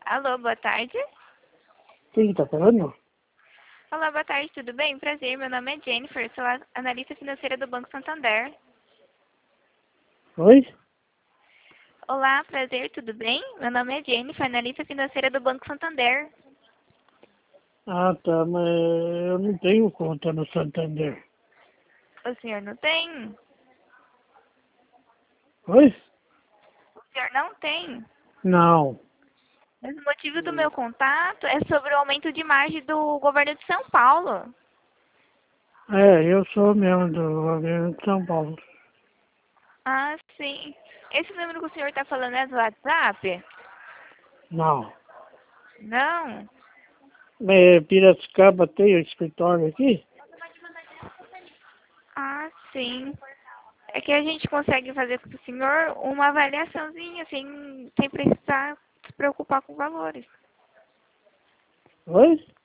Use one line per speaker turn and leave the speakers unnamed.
Alô, boa tarde.
Quem tá falando?
Olá, boa tarde, tudo bem? Prazer, meu nome é Jennifer, sou a analista financeira do Banco Santander.
Oi?
Olá, prazer, tudo bem? Meu nome é Jennifer, analista financeira do Banco Santander.
Ah, tá, mas eu não tenho conta no Santander.
O senhor não tem?
Oi?
O senhor não tem?
Não.
Mas o motivo do meu contato é sobre o aumento de margem do governo de São Paulo.
Eu sou mesmo do governo de São Paulo.
Ah, sim. Esse número que o senhor está falando é do WhatsApp?
Não.
Não?
Piracicaba tem o escritório aqui?
Ah, sim. É que a gente consegue fazer para o senhor uma avaliaçãozinha, sem precisar se preocupar com valores.
Oi?